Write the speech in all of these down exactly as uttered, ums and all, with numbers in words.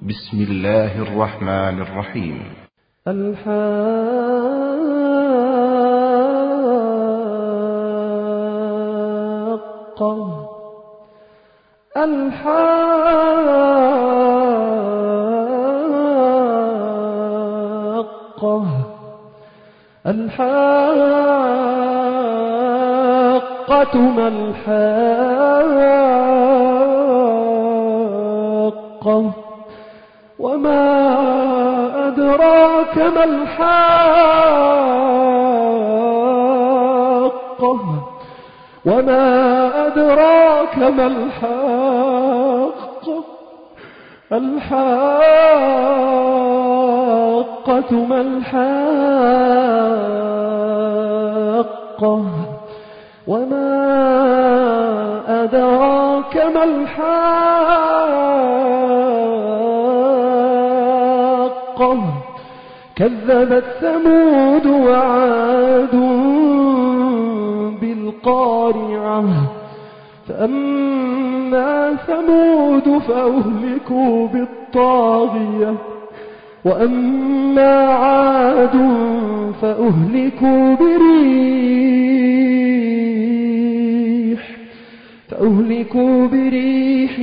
بسم الله الرحمن الرحيم. الحاقة الحاقة الحاقة ما الحاقة وما أدراك ما الحاقة وما أدراك ما الحاقة الحاقة ما الحاقة وما أدراك ما الحاقة كذبت ثمود وعاد بالقارعة فأما ثمود فأهلكوا بالطاغية وأما عاد فأهلكوا بريح فأهلكوا بريح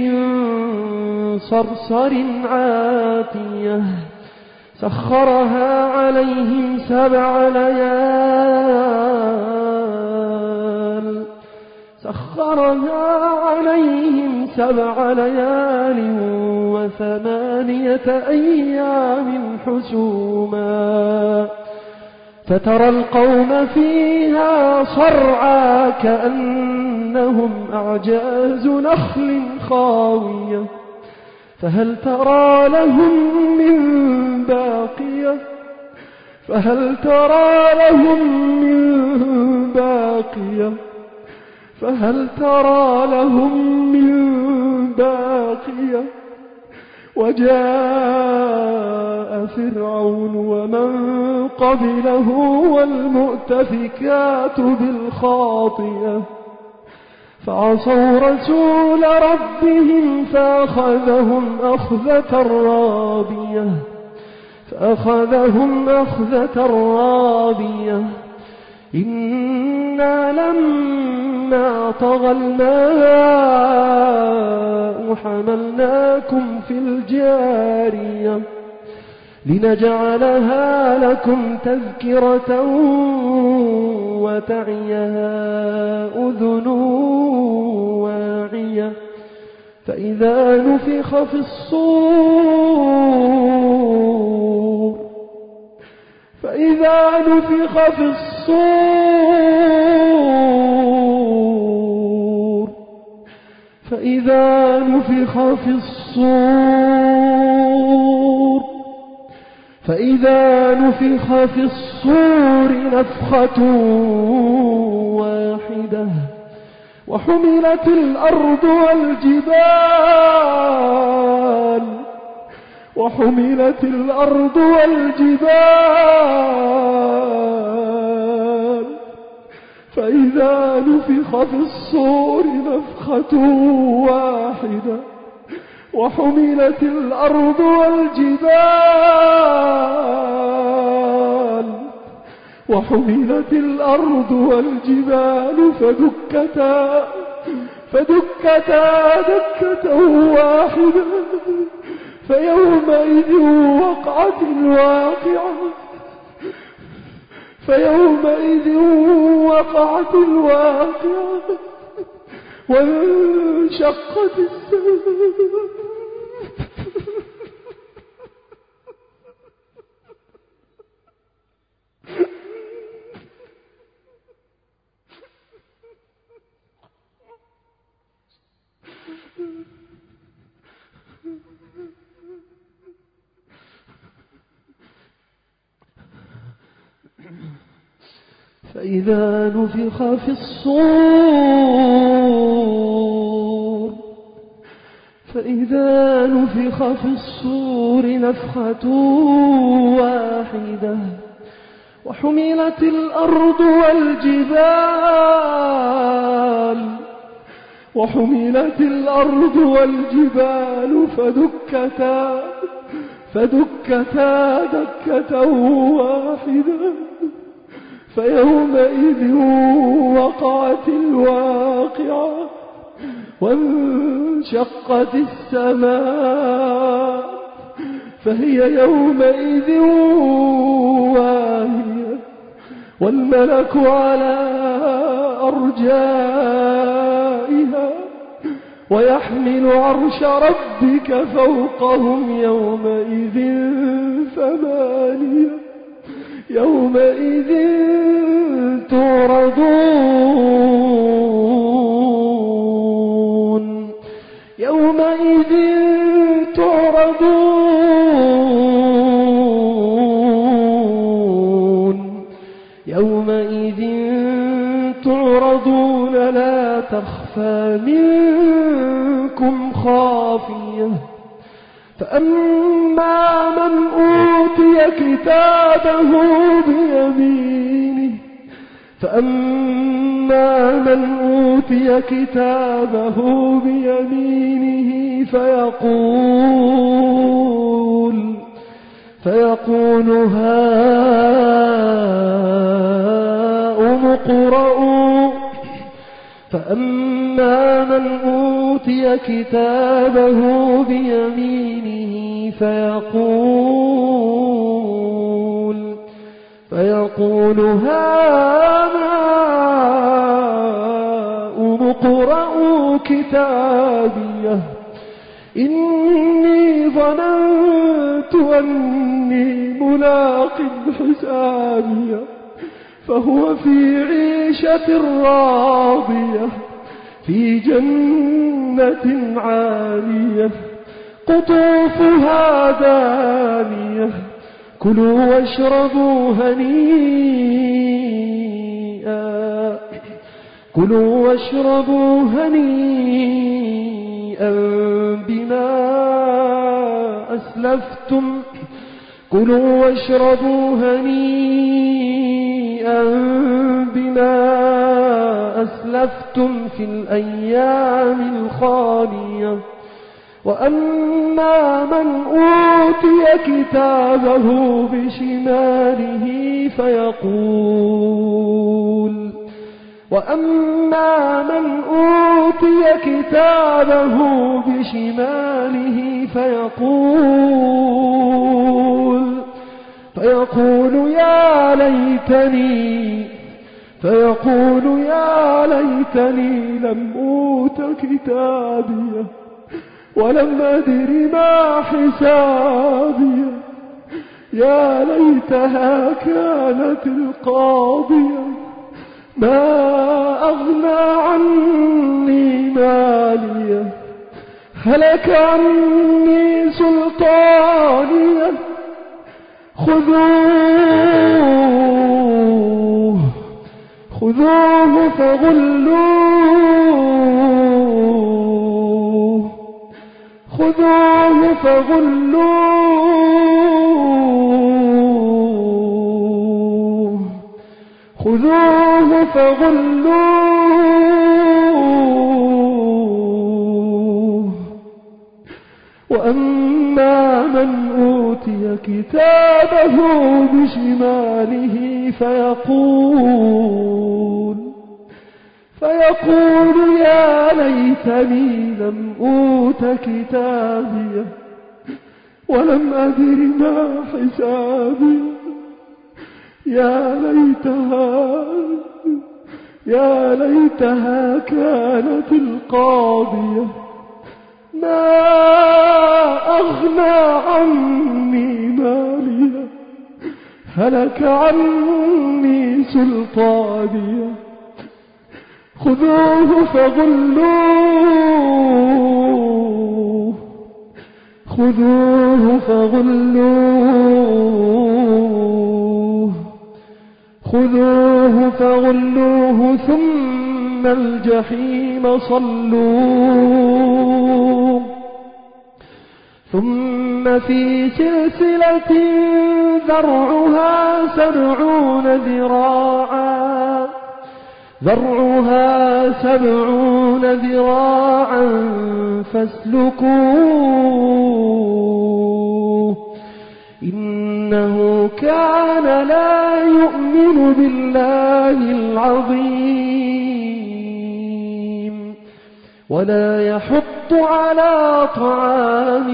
صرصر عاتية سخرها عليهم سبع ليال سخرها عليهم سبع ليال وثمانية أيام حسوما فترى القوم فيها صرعا كأنهم أعجاز نخل خاوية فهل ترى لهم من باقية فهل ترى لهم من باقية فهل ترى لهم من باقية وجاء فرعون ومن قبله والمؤتفكات بالخاطئة فعصوا رسول ربهم فأخذهم أخذة رابية فأخذهم أخذة رابية إنا لما طغى الماء حملناكم في الجارية لنجعلها لكم تذكرة وتعيها أذن واعية فإذا نفخ في الصور فإذا نفخ في الصور فإذا نفخ في الصور فإذا نفخ في الصور نفخة واحدة وحملت الأرض والجبال وحملت الأرض والجبال فإذا نفخ في الصور نفخة واحدة وحملت الأرض والجبال وحملت الأرض والجبال فدكتا فدكتا دكة واحدة فيومئذ وقعت الواقعة فيومئذ وقعت الواقعة وانشقت السماء فإذا نفخ في الصور فإذا نفخ في الصور نفخة واحدة وحملت الأرض والجبال وحملت الأرض والجبال فدكتا فدكتا دكة واحدة فيومئذ وقعت الواقعة وانشقت السماء فهي يومئذ واهية والملك على أرجائها ويحمل عرش ربك فوقهم يومئذ ثمانية يومئذ تعرضون يومئذ تعرضون يومئذ تعرضون لا تخفى منكم خافية فأما من أوتي كتابه بيمينه فأما من أوتي كتابه بيمينه فيقول فيقول هاؤم اقرءوا فأما من أوتي كتابه بيمينه فيقول فيقول هاؤم اقرءوا كتابيه إني ظننت أني ملاق حسابيه فهو في عيشة راضية في جنة عالية قطوفها دانية كلوا واشربوا هنيئا كلوا واشربوا هنيئا بما أسلفتم كلوا واشربوا هنيئا بما أسلفتم في الأيام الخالية وأما من أوتي كتابه بشماله فيقول وأما من أوتي كتابه بشماله فيقول فيقول يا ليتني فيقول يا ليتني لم أوت كتابيه ولم أدر ما حسابيه يا ليتها كانت القاضية ما أغنى عني ماليه هلك عني سلطانيه خذوه خذوه فغلوه خذوه فغلوه خذوه فغلوه وأما من أوتي كتابه بشماله فيقول فيقول يا ليتني لم أوت كتابيه ولم أدر ما حسابي يا ليتها يا ليتها كانت القاضية ما أغنى عني ماليه هلك عني سلطانيه خذوه فغلوه خذوه فغلوه خذوه فغلوه ثم الجحيم صلوه ثم في سلسلة ذرعها سبعون ذراعا ذرعها سبعون عشرون ذراعا فاسلكوه إنه كان لا يؤمن بالله العظيم ولا يحض على طعام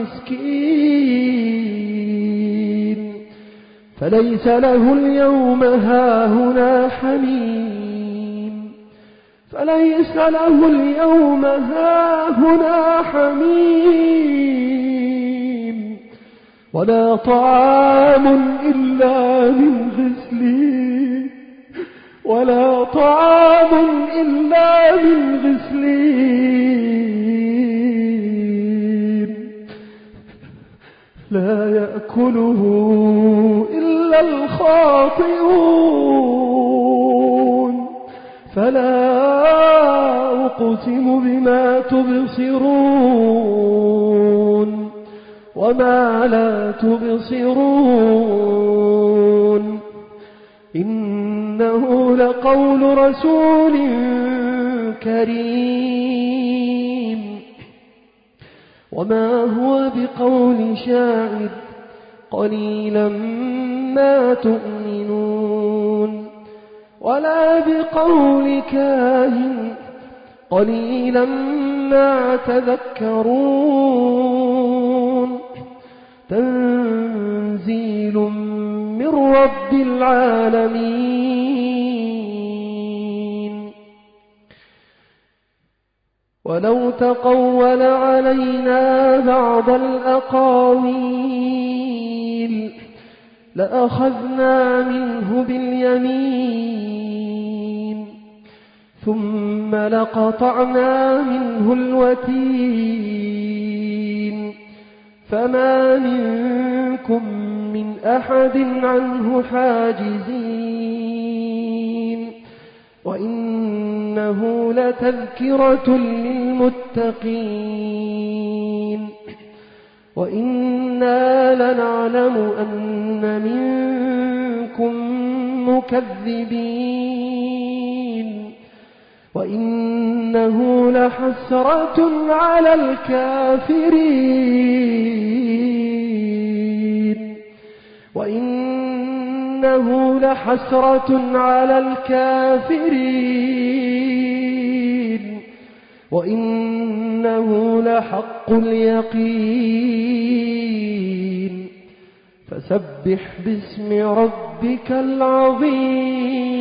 المسكين فليس له اليوم هاهنا حميم فليس له اليوم هاهنا حميم ولا طعام إلا من غسلين ولا طعام إلا من غسلين لا يأكله إلا الخاطئون فلا أقسم بما تبصرون وما لا تبصرون إنه لقول رسول كريم وما هو بقول شاعر قليلا ما تؤمنون ولا بقول كاهن قليلا ما تذكرون تنزيل من رب العالمين ولو تقول علينا بعض الأقاويل لأخذنا منه باليمين ثم لقطعنا منه الوتين فما منكم من أحد عنه حاجزين وإنه لتذكرة للمتقين وإنا لنعلم أن منكم مكذبين وإنه لحسرة على الكافرين وإنه لحسرة على الكافرين وإنه لحق اليقين فسبح باسم ربك العظيم